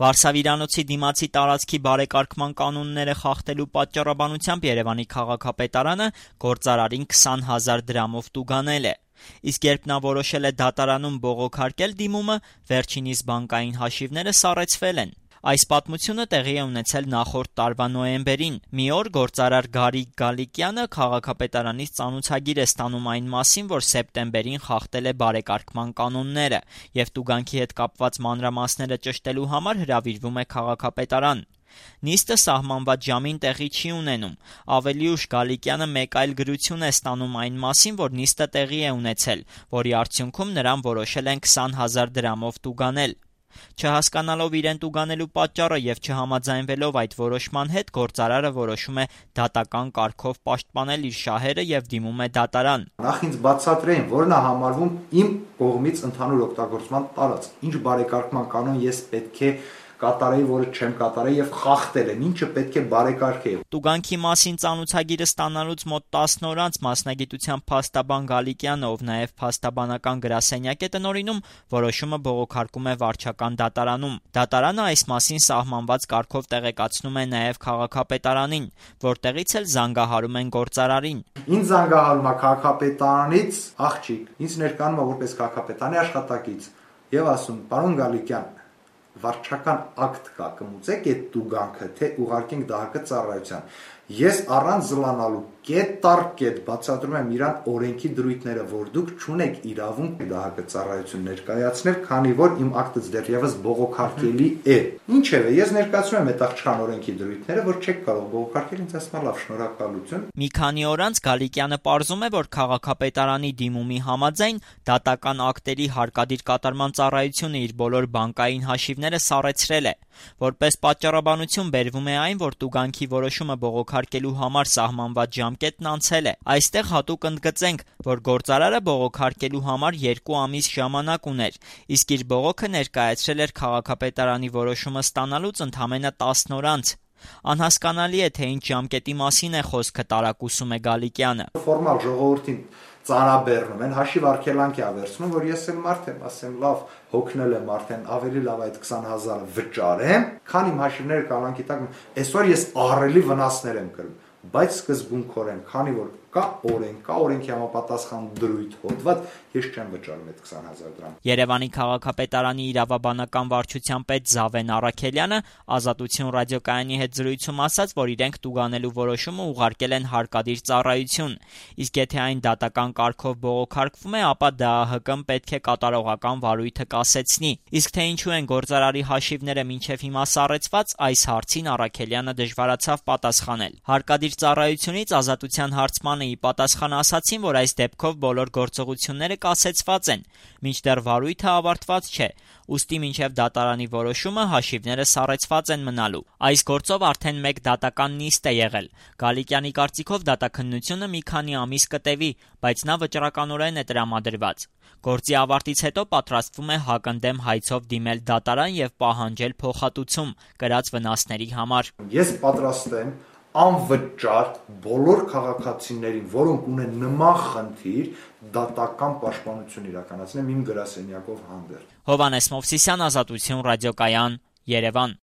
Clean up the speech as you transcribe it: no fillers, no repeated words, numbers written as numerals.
Վարշավիրանոցի դիմացի տարածքի բարեկարգման կանոնները խախտելու պատճառաբանությամբ Երևանի քաղաքապետարանը գործարարին 20,000 դրամով տուգանել է։ Իսկ երբ նա որոշել է դատարանում բողոքարկել դիմումը, վերջինիս բանկային հաշիվները սառեցվել են։ Այս պատմությունը տեղի է ունեցել նախորդ տարվա նոյեմբերին։ Մի օր գործարար Գարիկ Գալիկյանը քաղաքապետարանից ծանոթագիր է ստանում այն մասին, որ սեպտեմբերին խախտել է բարեկարգման կանոնները եւ տուգանքի հետ կապված մանրամասները ճշտելու համար հրավիրվում է քաղաքապետարան։ Նիստը սահմանված ժամին տեղի չի ունենում։ Ավելի ուշ Գալիկյանը մեկ այլ գրություն է ստանում այն մասին, որ նիստը տեղի է ունեցել, որի արդյունքում նրան որոշել են 20,000 դրամով տուգանել։ Չհասկանալով իրեն տուգանելու պատճառը եւ չհամաձայնվելով այդ որոշման հետ, գործարարը որոշում է դատական կարգով պաշտպանել իր շահերը եւ դիմում է դատարան։ Նախ ինձ բացատրեին, որն է համարվում իմ կողմից ընդհանուր օգտագործման տարածք, ինչ բարեկարգման կանոն ես պետք է կատարեի, որը չեմ կատարել եւ խախտել եմ, ինչը պետք է բարեկարգել։ Տուգանքի մասին ծանոթագիրը ստանալուց մոտ 10 օր անց մասնագիտությամբ փաստաբան Գալիկյանը, ով նաեւ փաստաբանական գրասենյակ է տնօրինում, որոշումը բողոքարկում է վարչական դատարանում։ Դատարանը այս մասին սահմանված կարգով տեղեկացնում է նաեւ քաղաքապետարանին, որտեղից էլ զանգահարում են գործարարին։ Ինձ զանգահարում է քաղաքապետարանից աղջիկ, ինձ ներկայանում է որպես քաղաքապետարանի աշխատակից եւ ասում. «Պարոն Գալիկյան, վարչական ակտ կա, կմուծեք այդ տուգանքը, թե ուղարկենք ԴՀԿ ծառայության»։ Ես առանց զլանալու կետ առ կետ բացատրում եմ իրան օրենքի դրույթները, որ դուք չունեք իրավունք ԴՀԿ ծառայություն ներկայացնել, քանի որ իմ ակտից դեռևս բողոքարկելի է։ Ինչևէ, ես ներկայացնում եմ այդ աղջկան օրենքի դրույթները, որ չեք կարող բողոքարկել, ինձ ասում է լավ, շնորհակալություն։ Մի քանի օր անց Գալիկյանը պարզում է, որ քաղաքապետարանի դիմումի համաձայն դատական ակտերի հարկադիր կատարման ծառայությունը իր բոլոր բանկային հաշիվները սառեցրել է։ Որպես պատճառաբանություն բերվում է այն, որ տուգանքի որոշումը բողոքարկելու համար սահմանված ժամկետն անցել է։ Այստեղ հատուկ ընդգծենք, որ գործարարը բողոքարկելու համար 2 ամիս ժամանակ ուներ, իսկ իր բողոքը ներկայացրել էր քաղաքապետարանի որոշումը ստանալուց ընդամենը 10 օր անց։ Անհասկանալի է, թե ինչ ժամկետի մասին է խոսքը, տարակուսում է Գալիկյանը։ Ֆորմալ ժողովրդին ծանրաբեռնում են, հաշիվ արգելանքի ավերցնում, որ ես էլ մարդ եմ, ասեմ լավ, հոգնել եմ արդեն, ավելի լավ այդ 20,000 վճարեմ, քան իմ հաշիվները կալանքի տակ, այսօր ես ահռելի վնասներ եմ կրում, բայց սկզբունքորեն, քանի որ կա օրենքի համապատասխան դրույթ հոդված, ես չեմ վճարում այդ 20,000 դրամ։ Երևանի քաղաքապետարանի իրավաբանական վարչության պետ Զավեն Առաքելյանը Ազատություն ռադիոկայանի հետ զրույցում ասաց, որ իրենք տուգանելու որոշումը ուղարկել են հարկադիր ծառայություն, իսկ եթե այն դատական կարգով բողոքարկվում է, ապա ԴԱՀԿ-ն պետք է կատարողական վարույթը կասեցնի։ Իսկ թե ինչու են գործարարի հաշիվները մինչև հիմա սառեցված, այս հարցին Առաքելյանը դժվարացավ պատասխանել։ Հարկադիր ծառայությունից Ազատության հարցմանը ի պատասխան ասացին, որ այս դեպքով բոլոր գործողությունները կասեցված են, մինչդեռ վարույթը ավարտված չէ, ուստի մինչև դատարանի որոշումը հաշիվները սառեցված են մնալու։ Այս գործով արդեն մեկ դատական նիստ է եղել։ Գալիկյանի կարծիքով դատաքննությունը մի քանի ամիս կտևի, բայց նա վճռականորեն է տրամադրված։ Գործի ավարտից հետո պատրաստվում է հակընդդեմ հայցով դիմել դատարան եւ պահանջել փոխհատուցում կրած վնասների համար։ Ես պատրաստ եմ անվճար բոլոր քաղաքացիներին, որոնք ունեն նման խնդիր, դատական պաշտպանություն իրականացնեմ իմ գրասենյակով հանդերձ։ Հովհաննես Մովսիսյան, Ազատություն ռադիոկայան, Երևան։